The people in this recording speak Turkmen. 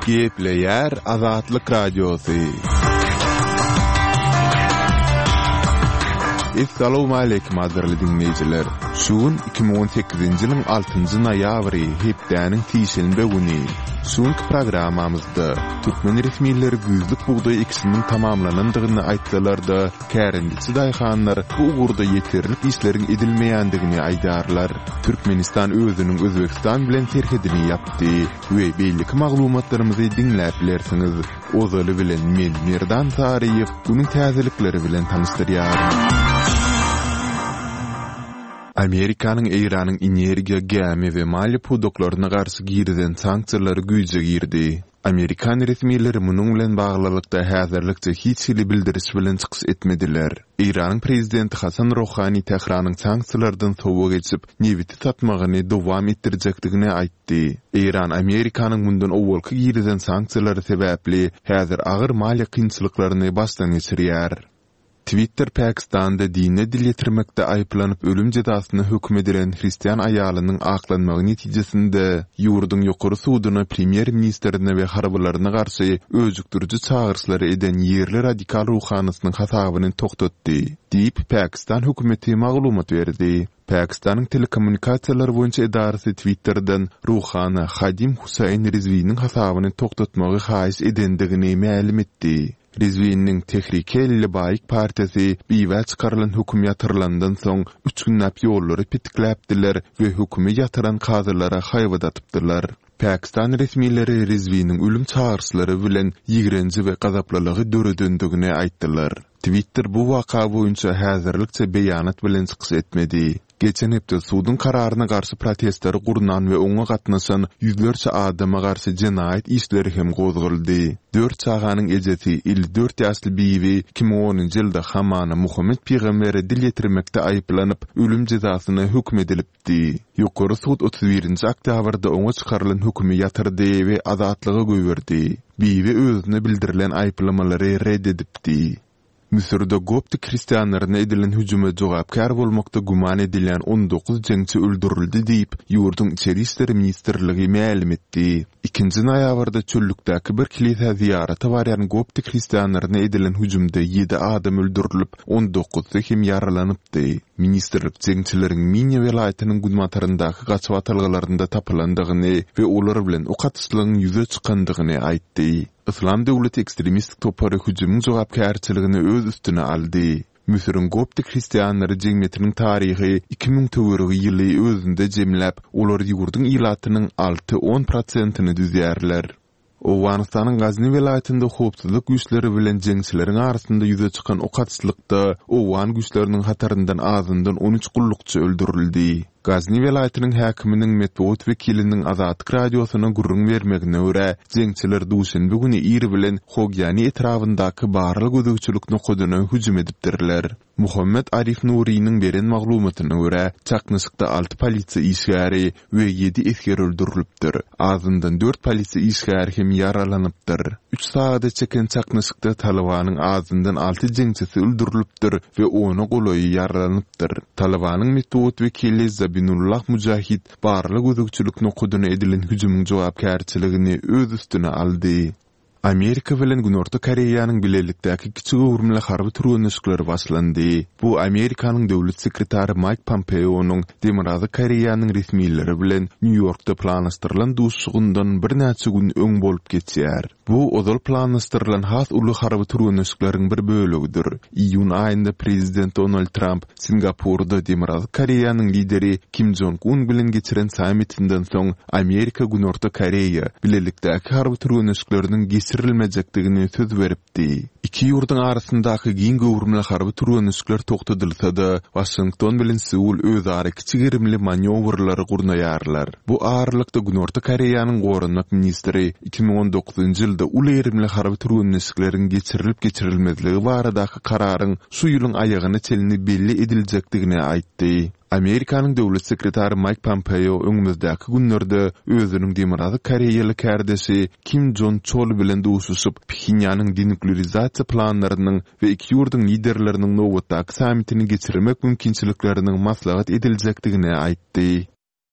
Gepleyer Azatlyk Radiosu. Assalamu alaykum azarly dinleyijiler. Şuun 2018-nji ýylyň 6-njy noýabry hepdäniň tişelinde güni. Şuňky programamyzda türkmen resmiýetleri güýzlük buğday ekisiniň tamamlanandygyny aýtdylar-da, kärendiçi daýhanlar bu ugurda ýeterlik işleriň edilmeýändigini aýdarlar. Türkmenistan özüniň Özbekistan bilen terhedini ýapdy we beýlik maglumatlarymyzy dinläp bilersiňiz. Ozaly bilen men Merdan Tariýew bunyň täzelikleri bilen tanışdyrýar. Amerikanyň Iranyň energiýa gämi we mali pudoklaryna garşy girden sanksiýalary güýje girdi. Amerikan resmiýetleri munyň bilen baglylykda häzirlikçe hiç hili bildiriş bilen çykyş etmediler. Iranyň prezidenti Hasan Rouhani Tehranyň sanksiýalardan sowa geçip newiti satmagyny dowam etdirjekdigini aýtdy. Iran Amerikanyň mundan owalky girden sanksiýalary sebäpli häzir agyr mali kynçylyklaryny başdan geçirýär. Twitter Pakistanda dine dil yetirmekde ayıplanyp ölüm cezasyny hökm edilen Hristiýan aýalynyň aklanmagy netijesinde ýurdun ýokary sudyna premier ministrine we harbalaryna garşy özükdürjü çağırşlary eden ýerli radikal ruhanysynyň hasabyny toktatdy diýip Pakistan hökümeti maglumat berdi. Pakistanyň telekommunikasiýalar boýunça edarasy Twitterden ruhany Hadim Husayn Rizviýiň hasabyny toktatmagy haýys edendigini ma'lum etdi. Rizviýiň Tehrik-i Bayik partiyasi biwä çykarylan höküm ýatyrlandan soň 3 günnäp ýollary pitikläpdiler we hökümi ýatyran kazylara haýwat atypdylar. Pakistan resmiýetleri Rizviýiň ölüm çağırşlary bilen ýigrenji we gazaplalygy döredenddigini aýtdylar. Twitter bu waka boýunça häzirlikçe beýanat bilen çykyş etmedi. Geçen hepde suudun kararyna garşy protestleri gurunan we oňa gatnaşan ýüzlerçe adama garşy jenaýat işleri hem gozguldy. 4 çağanyň ejeti 54 ýaşly biwi 2010-njy ýylda Hamana Muhammed peýgamberi dil ýetirmekde aýplanyp ölüm jezasyna hökm edilipdi. Ýokary suud 31-nji oktýabrda oňa çykarylan hökümi ýatyrdy we azatlygy goýberdi. Biwi özüne bildirilen aýplamalary reddedipdi. Misirde goptik hristiýanlaryna edilen hüjüme jogapkar bolmakda guman edilen 19 jeňçi öldürildi diýip ýurdun içeri işleri ministrligi ma'lum etdi. 2-nji noýabrda çöllükdäki bir kilise ziýaraty barýan goptik hristiýanlaryna edilen hüjümde 7 adam öldürilip 19-y hem yaralanypdy. Ministrlik jeňçileriň Minya welaýatynyň gudmataryndaky gaçyp atylgylarynda tapylandygyny we olar bilen okatyşlygyň ýüze çykandygyny aýtdy. İslam döwleti ekstremistik topary hüjümüň jogapkärçiligini öz üstüne aldy. Misiriň goptik hristiýanlary jemgyýetiniň taryhy 2004-nji ýyly özünde jemläp, olar ýurdun ilatynyň 6-10%-ny düzýärler. Owganystanyň Gazni welaýatynda howpsuzlyk güýçleri bilen jeňçileriň arasynda ýüze çykan okatyşlykda Owgan güýçleriniň hataryndan azyndan 13 gullukçy öldürildi. Gazni welaýatynyň häkiminiň metbuat wekiliniň Azatlyk radiosyna gurrun bermegine görä, jeňçiler duşanby güni iri bilen Hogyany etrafyndaky barlyk gözegçilik nokodyna hüjüm edipdirler. Muhammed Arif Nuriýiň beren maglumatyna görä, çaknysykda 6 polisiýa işgäri we 7 esker öldürilipdir. Azyndan 4 polisiýa işgäri hem yaralanypdyr. 3 saata çeken çaknysykda Talibanyň azyndan 6 jeňçisi öldürilipdir we 10 golaýy yaralanypdyr. Talibanyň metbuat wekili Zabinullah Mujahid barlyk gözegçilik nokodyna edilen hüjümüň jogapkärçiligini öz üstüne aldy. Amerika bilen Günorta Koreýanyň bilelikdäki kiçik urumly harby türgünüşleri başlandy. Bu Amerikanyň döwlet sekretary Mike Pompeo'nyň Demirazy Koreýanyň resmiýetleri bilen New Yorkda planlaşdyrylan duşugyndan bir näçe gün öň bolup geçýär. Bu ozal planlaşdyrylan has uly harby türgünüşleriň bir bölegidir. Iýun aýynda prezident Donald Trump Singapurda Demirazy Koreýanyň lideri Kim Jong-un bilen geçiren sammitinden soň Amerika Günorta Koreýa bilelikdäki harby türgünüşleriniň geçirilmejekdigini söz beripdi. İki ýurdun arasyndaky giň gowurumly harby türgünüşler toktatylsa-da, Washington bilen Seul özara kiçik girimli manewrlary gurnaýarlar. Bu aralykda Günorta Koreýanyň gorunmak ministri 2019-njy ýylda uly girimli harby türgünüşleriň geçirilip-geçirilmezligi baradaky kararyň şu ýylyň aýagyna çelini belli ediljekdigini aýtdy. Amerikanyň döwlet sekretary Mike Pompeo öňümüzdäki günlerde özüniň Demirazy Koreýaly kärdeşi Kim Jong-chol bilen duşuşyp Pxinýanyň denuklearizasiýa planlarynyň we iki ýurdun liderleriniň nowatdaky sammitini geçirmek mümkinçilikleriniň maslahat ediljekdigini aýtdy.